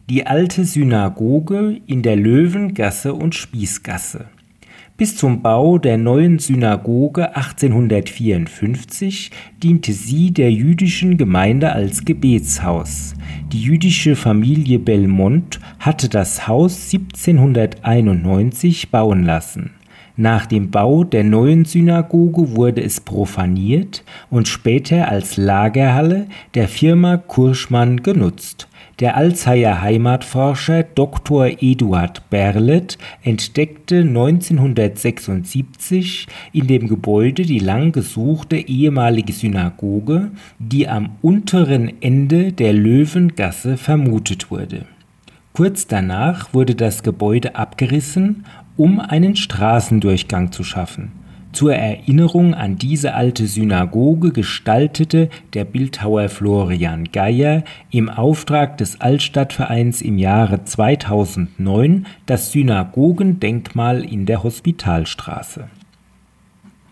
Die alte Synagoge in der Löwengasse und Spießgasse. Bis zum Bau der neuen Synagoge 1854 diente sie der jüdischen Gemeinde als Gebetshaus. Die jüdische Familie Belmont hatte das Haus 1791 bauen lassen. Nach dem Bau der neuen Synagoge wurde es profaniert und später als Lagerhalle der Firma Kurschmann genutzt. Der Alzeier Heimatforscher Dr. Eduard Berlet entdeckte 1976 in dem Gebäude die lang gesuchte ehemalige Synagoge, die am unteren Ende der Löwengasse vermutet wurde. Kurz danach wurde das Gebäude abgerissen, um einen Straßendurchgang zu schaffen. Zur Erinnerung an diese alte Synagoge gestaltete der Bildhauer Florian Geyer im Auftrag des Altstadtvereins im Jahre 2009 das Synagogendenkmal in der Hospitalstraße.